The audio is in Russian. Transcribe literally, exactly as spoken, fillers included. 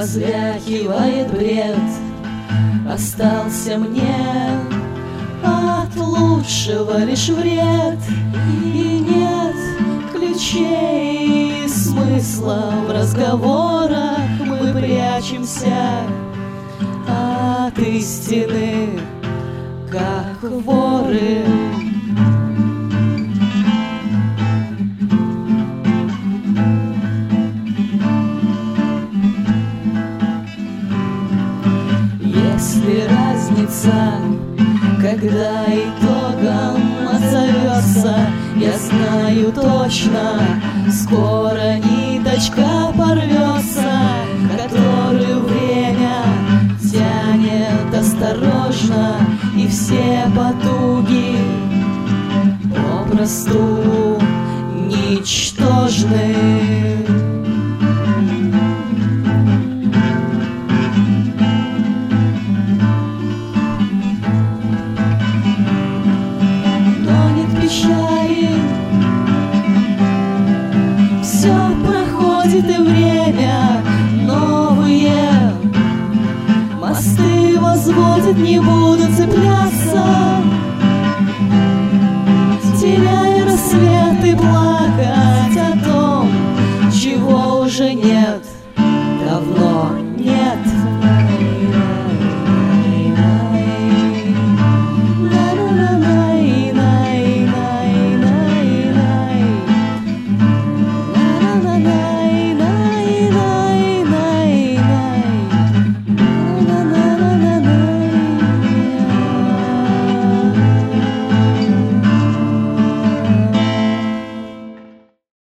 позвякивает бред. Остался мне от лучшего лишь вред. И нет ключей и смысла в разговорах. Мы прячемся от истины, как воры. Если разница, когда итогом отзовется, я знаю точно, скоро ниточка порвется, которую время тянет осторожно, и все потуги попросту ничтожны. Все проходит, и время новые мосты возводит, не буду цепляться